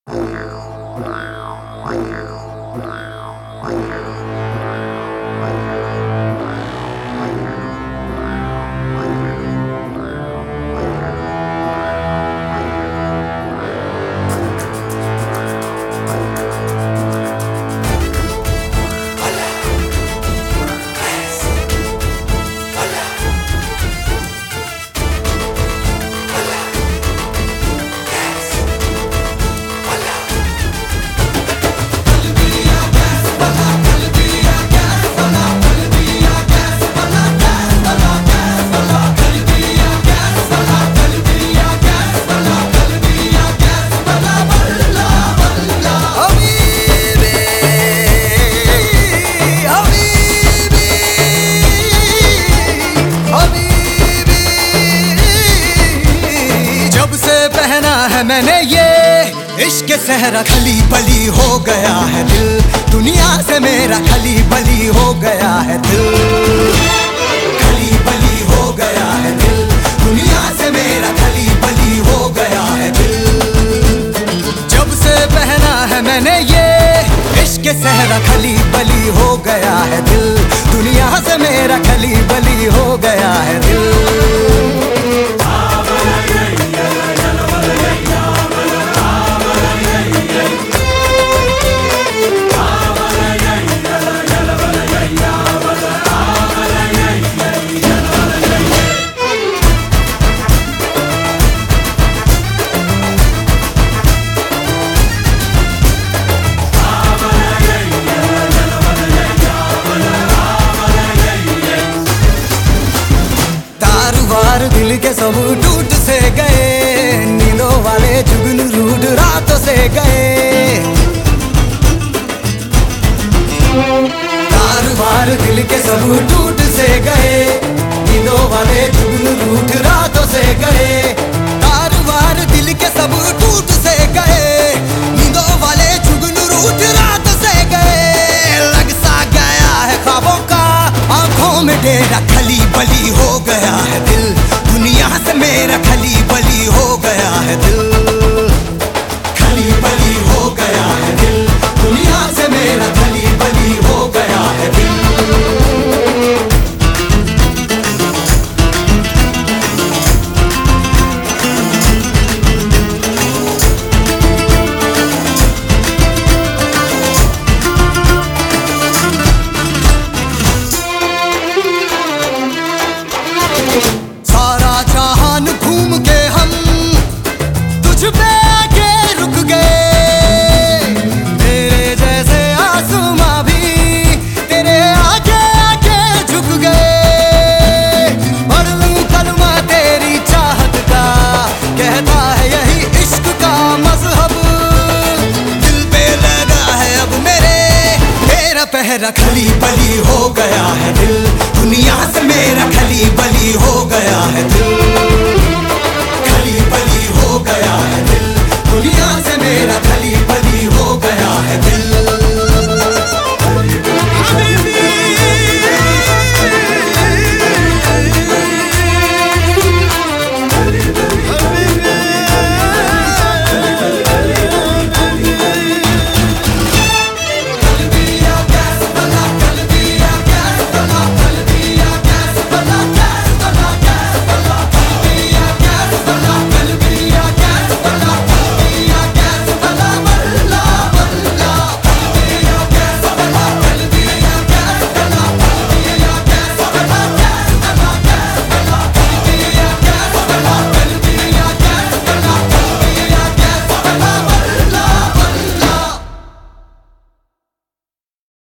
मैंने ये इश्क सहरा खली बली हो गया है दिल, दुनिया से मेरा खली बली हो गया है दिल, खली बली हो गया है दिल, दुनिया से मेरा खली बली हो गया है दिल। जब से पहना है मैंने ये इश्क सहरा खली बली हो गया है दिल, दुनिया से मेरा खली बली हो गया है दिल। दिल के सब टूट से गए, नींदों वाले जुगनू रूठ रातों से गए, तार दिल के सब टूट से गए, नींदों वाले जुगनू रूठ रातों से गए, तार दिल के सब टूट से गए, नींदों वाले जुगनू रूठ रातों से गए। लग सा गया है ख्वाबों का आंखों में डेरा, खली बली हो गया है दिल, दुनिया से मेरा खली बली हो गया है दिल, खली बली हो गया है दिल, दुनिया से मेरा खली बली हो गया है दिल। घूम के हम तुझ पे आके रुक गए, तेरे जैसे आसमां भी तेरे आगे आके झुक गए। पढ़ लूं कलमा तेरी चाहत का, कहता है यही इश्क का मजहब, दिल पे लगा है अब मेरा पहरा, खली बली हो गया है दिल, दुनिया से मेरा खली बली हो गया है दिल, खली बली हो गया है दिल, दुनिया